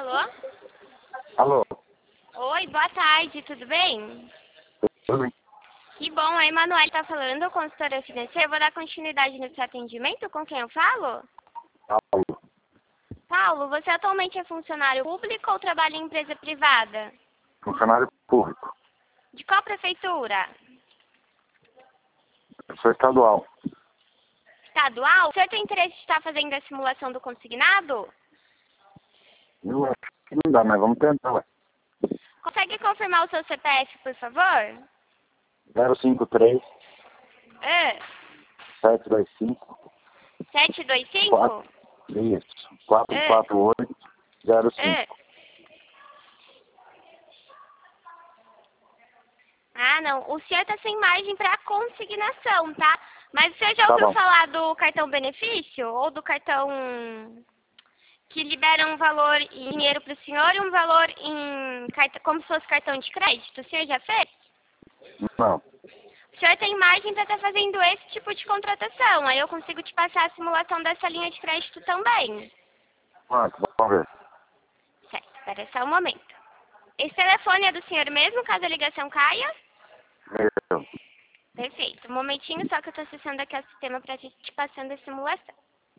Alô? Alô? Oi, boa tarde, tudo bem? Tudo bem? Que bom, a Emanuele tá falando, consultora financeira. Eu vou dar continuidade no seu atendimento. Com quem eu falo? Paulo. Paulo, você atualmente é funcionário público ou trabalha em empresa privada? Funcionário público. De qual prefeitura? Eu sou estadual. Estadual? O senhor tem interesse de estar fazendo a simulação do consignado? Eu acho que não dá, mas vamos tentar, ué. Consegue confirmar o seu CPF, por favor? 053 Ah, 725 725? Isso. 448 05. Ah, não. O senhor está sem margem para consignação, tá? Mas o senhor já Tá ouviu bom. falar do cartão benefício? Ou do cartão que libera um valor em dinheiro para o senhor e um valor em como se fosse cartão de crédito? O senhor já fez? Não. O senhor tem margem para estar fazendo esse tipo de contratação. Aí eu consigo te passar a simulação dessa linha de crédito também. Quanto? Vamos ver. Certo, espera só um momento. Esse telefone é do senhor mesmo, caso a ligação caia? Meu. Perfeito. Um momentinho só que eu estou acessando aqui o sistema para te passando a simulação.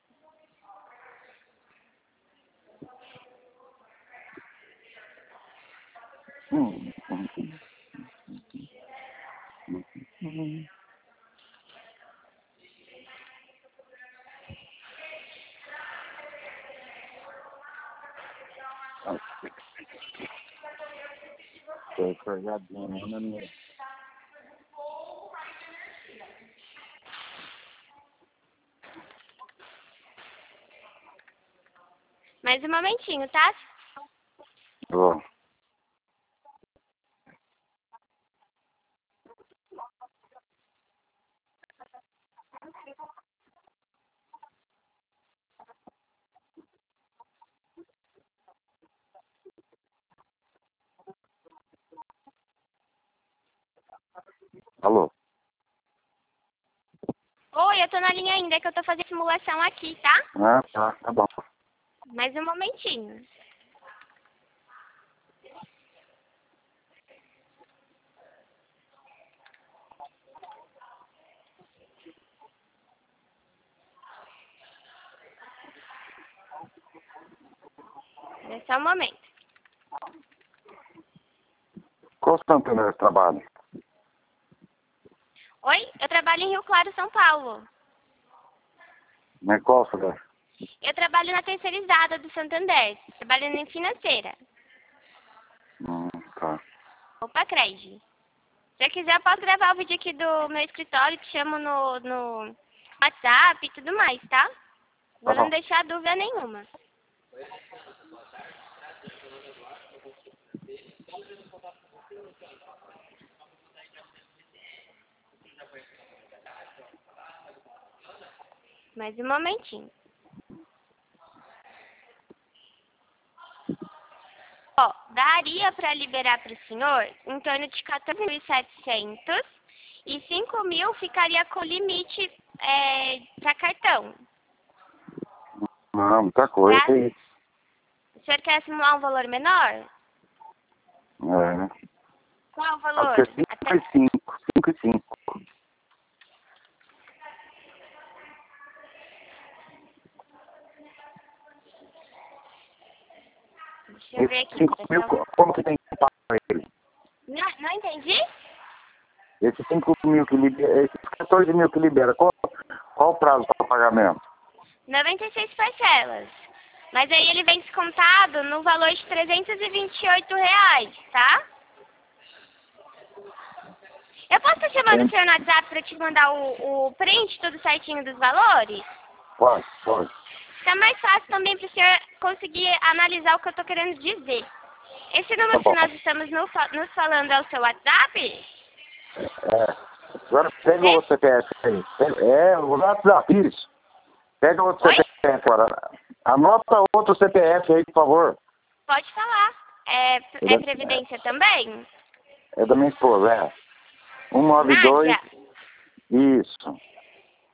Tô carregadinho, né, minha? Mais um momentinho, tá? Vou. Alô? Oi, eu tô na linha ainda, que eu tô fazendo simulação aqui, tá? Ah, tá bom. Mais um momentinho. É só um momento. Qual Santo André trabalho? Oi, eu trabalho em Rio Claro, São Paulo. Mas qual cidade? Eu trabalho na terceirizada do Santander, trabalhando em financeira. Tá. Opa, Cred. Se eu quiser, eu posso gravar o vídeo aqui do meu escritório, te chamo no WhatsApp e tudo mais, tá? Vou Tá não bom. deixar dúvida nenhuma. Mais um momentinho. Ó, daria para liberar para o senhor em torno de 14.700 e 5.000 ficaria com limite para cartão. Não, muita coisa. Tá? O senhor quer simular um valor menor? É. Qual o Pode valor? ser 5 e 5. 5 e 5. Deixa eu ver Esses aqui, 5 mil, pessoal. como que tem que pagar ele? Não entendi? Esses 5 mil que libera, esses 14 mil que libera, qual o prazo para pagamento? 96 parcelas. Mas aí ele vem descontado no valor de R$ 328, tá? Eu posso estar chamando o senhor no WhatsApp para te mandar o print tudo certinho dos valores? Pode. Fica mais fácil também para o senhor conseguir analisar o que eu estou querendo dizer. Esse Tá número que bom. nós estamos nos falando é o seu WhatsApp? Agora pega o outro CPF aí. O WhatsApp, isso. Pega outro Oi? CPF agora. Anota outro CPF aí, por favor. Pode falar. É Previdência também? É da minha esposa, é. 192. Nádia? Isso.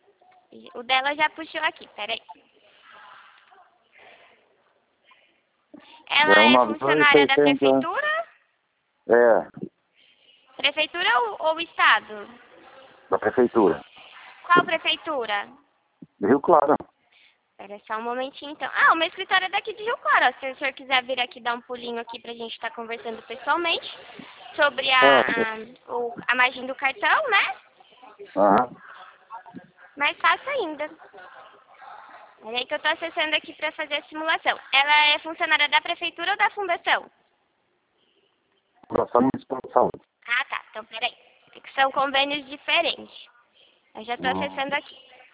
O dela já puxou aqui, peraí. Ela É é funcionária da 192.600, prefeitura? é, Prefeitura ou estado? da prefeitura. Qual prefeitura? De Rio Claro. Espera só um momentinho, então. Ah, o meu escritório é daqui de Rio Claro. Ó. Se o senhor quiser vir aqui dar um pulinho aqui pra gente estar conversando pessoalmente sobre a margem do cartão, né? Aham. Mais fácil ainda. Peraí que eu tô acessando aqui pra fazer a simulação. Ela é funcionária da prefeitura ou da fundação? Fundação Municipal de Saúde. Ah, tá. Então, peraí. É que são convênios diferentes. Eu já tô acessando aqui.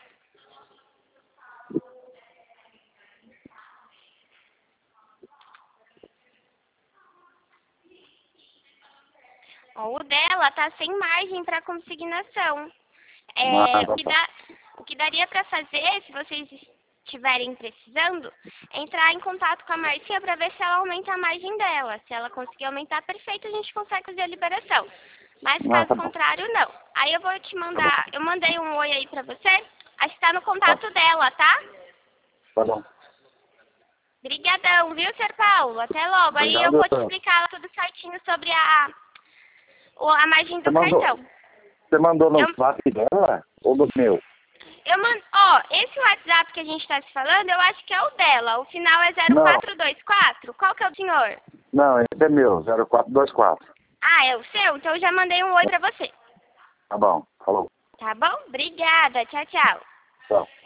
Ó, o dela tá sem margem para consignação. Ah, O que daria para fazer, se vocês estiverem precisando, é entrar em contato com a Marcia para ver se ela aumenta a margem dela. Se ela conseguir aumentar, perfeito, a gente consegue fazer a liberação. Mas caso tá bom. contrário, não. Aí eu vou te mandar, eu mandei um oi aí para você, acho que tá no contato dela, tá? Tá bom. Obrigadão, viu, Sr. Paulo? Até logo. Aí eu Obrigado. vou te explicar tudo certinho sobre a margem do cartão. Você mandou no WhatsApp dela ou do meu? Esse WhatsApp que a gente tá se falando, eu acho que é o dela. O final é 0424. Qual que é o senhor? Não, esse é meu, 0424. Ah, é o seu? Então eu já mandei um oi pra você. Tá bom, falou. Tá bom? Obrigada. Tchau, tchau. Tchau.